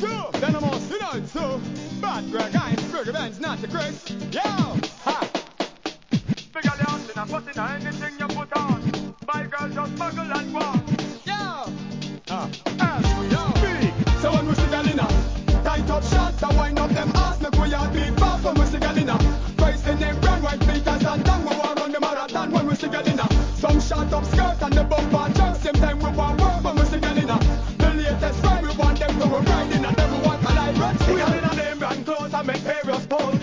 Two, then I'm on tonight, so bad Greg, I ain't Greg Evans, not the Chris. Yo! Ha! Big girl, you in a put in anything you put on. My girl just muggle and go on. Yo! L